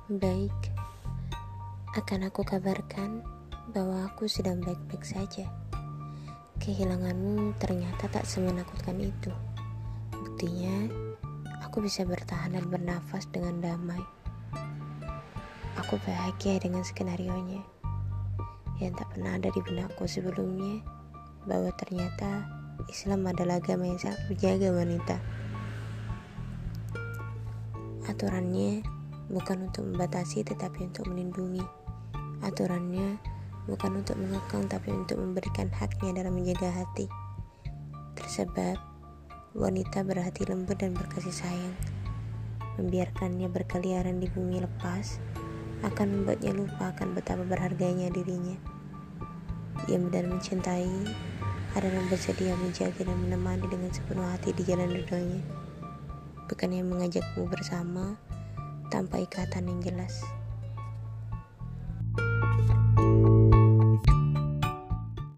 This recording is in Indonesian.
Baik, akan aku kabarkan bahwa aku sedang baik-baik saja. Kehilanganmu ternyata tak semenakutkan itu. Buktinya, aku bisa bertahan dan bernafas dengan damai. Aku bahagia dengan skenarionya yang tak pernah ada di benakku sebelumnya, bahwa ternyata Islam adalah agama yang sangat menjaga wanita. Aturannya bukan untuk membatasi tetapi untuk melindungi. Aturannya bukan untuk mengekang tapi untuk memberikan haknya dalam menjaga hati. Tersebab wanita berhati lembut dan berkasih sayang. Membiarkannya berkeliaran di bumi lepas akan membuatnya lupa akan betapa berharganya dirinya. Ia benar mencintai adalah bersedia menjaga dan menemani dengan sepenuh hati di jalan ridhonya. Bukan yang mengajakmu bersama tanpa ikatan yang jelas.